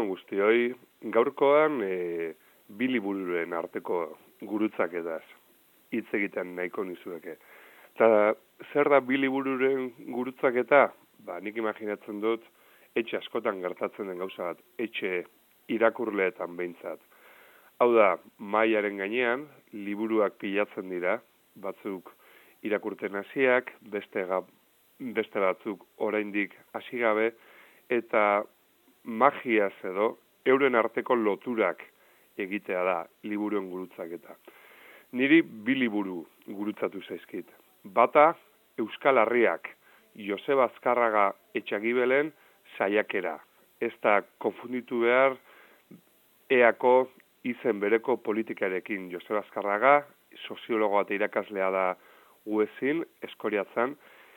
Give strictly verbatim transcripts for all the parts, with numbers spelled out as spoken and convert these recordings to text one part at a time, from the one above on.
on guztioi, gaurkoan e, bi libururen arteko gurutzaketaz hitz egiten nahiko nizueke. Eta zer da bi libururen gurutzaketa? Ba, nik imaginatzen dut etxe askotan gertatzen den gauza bat, etxe irakurleetan behintzat. Hau da, mahaiaren gainean liburuak pilatzen dira, batzuk irakurten hasiak, beste, beste batzuk oraindik hasi gabe, eta magiaz edo euren arteko loturak egitea da liburuen gurutzaketa. Niri bi liburu gurutzatu zaizkit. Bata, Euskal Harriak, Joseba Azkarraga Etxagibelen saiakera. Ez da konfunditu behar eako izen bereko politikarekin. Joseba Azkarraga, soziologoa eta irakaslea da uezin, Eskoriatzan,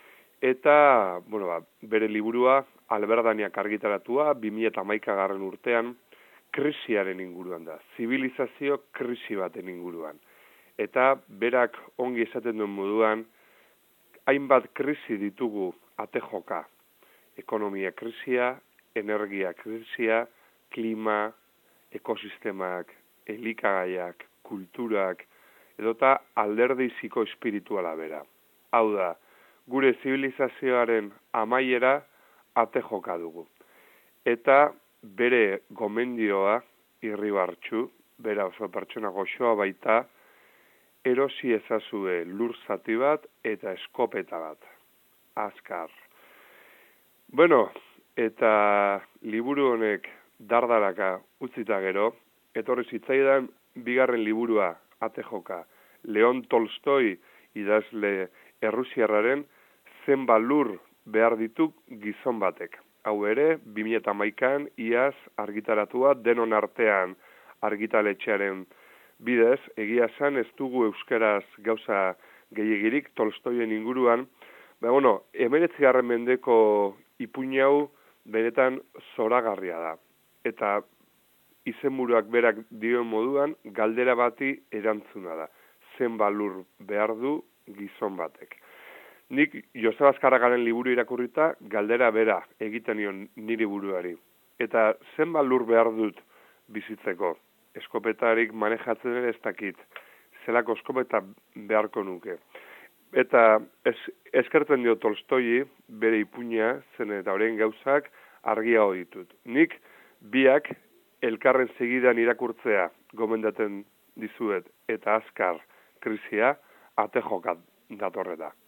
eta bueno, ba, bere liburua Alberdaniak argitaratua, bi mila hamaikagarren urtean, krisiaren inguruan da, zibilizazio krisi baten inguruan. Eta berak ongi esaten duen moduan, hainbat krisi ditugu atejoka. Ekonomia krisia, energia krisia, klima, ekosistemak, elikagaiak, kulturak, edota alderdiziko espirituala bera. Hau da, gure zibilizazioaren amaiera atejoka dugu. Eta bere gomendioa irribartsu, bera oso pertsona goxoa baita, erosi ezazue lur zati bat eta eskopeta bat. Azkar. Bueno, eta liburu honek dardaraka utzita gero, etorri zitzaidan bigarren liburua atejoka. Leon Tolstoi idazle errusiarraren zenba lur behar ditu gizon batek. Hau ere, bi mila hamaikan iaz argitaratua denon artean argitaletxearen bidez, egia esan ez dugu euskaraz gauza gehiegirik Tolstoien inguruan, ba, bueno, hemeretzigarren mendeko ipuin hau benetan zoragarria da. Eta izenburuak berak dioen moduan, galdera bati erantzuna da. Zenba lur behar du gizon batek. Nik Joseba Azkarragaren liburu irakurrita galdera bera egiten nion niri buruari. Eta zenbat lur behar dut bizitzeko? Eskopetarik manejatzen ere ez dakit. Zelako eskopeta beharko nuke. Eta ez, eskertzen dio Tolstoi bere ipuina zen eta horien gauzak argia ditut. Nik biak elkarren segidan irakurtzea gomendaten dizuet eta azkar krisia atejokat datorreta.